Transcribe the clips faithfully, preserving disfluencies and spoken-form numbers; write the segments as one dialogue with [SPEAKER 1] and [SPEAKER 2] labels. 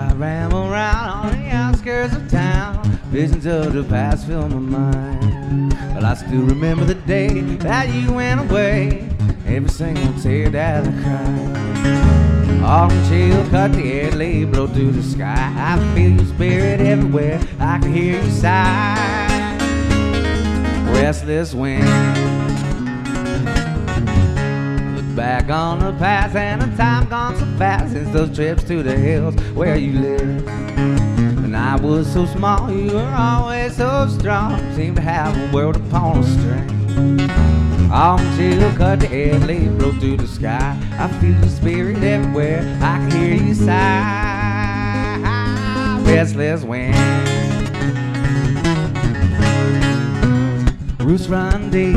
[SPEAKER 1] I ramble around on the outskirts of town. Visions of the past fill my mind. But I still remember the day that you went away. Every single tear that I cried. Autumn chill cut the air, lay blow through the sky. I feel your spirit everywhere, I can hear you sigh. Restless wind. Look back on the past and the time gone so fast since those trips to the hills where you live. When I was so small, you were always so strong. Seemed to have a world upon a string. Autumn chill cut the air, lay blow through the sky. I feel your spirit everywhere, I can hear you sigh. Restless wind. Roots run deep.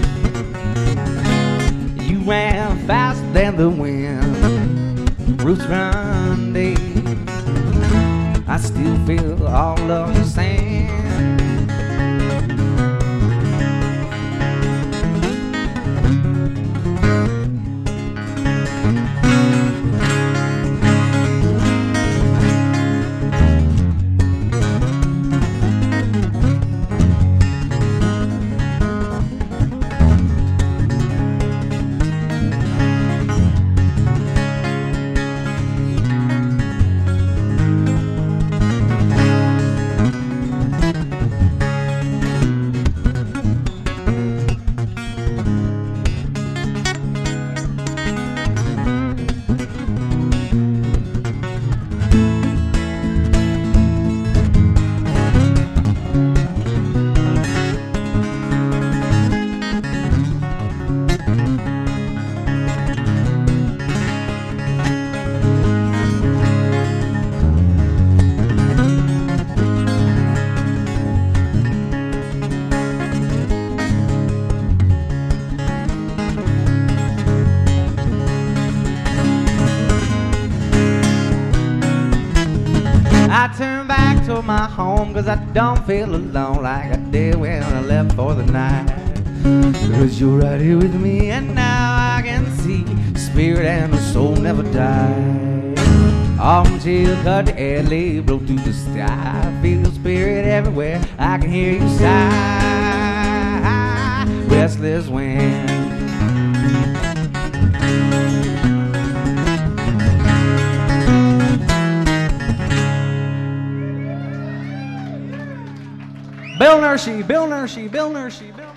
[SPEAKER 1] You ran faster than the wind. Roots run deep. I still feel all of your sand. I turn back to my home cause I don't feel alone like I did when I left for the night. Cause you're right here with me and now I can see spirit and the soul never die. Autumn chill cut the air, lay blow through the sky. I feel spirit everywhere, I can hear you sigh. Restless wind. Bill Nursey, Bill Nursey, Bill Nursey, Bill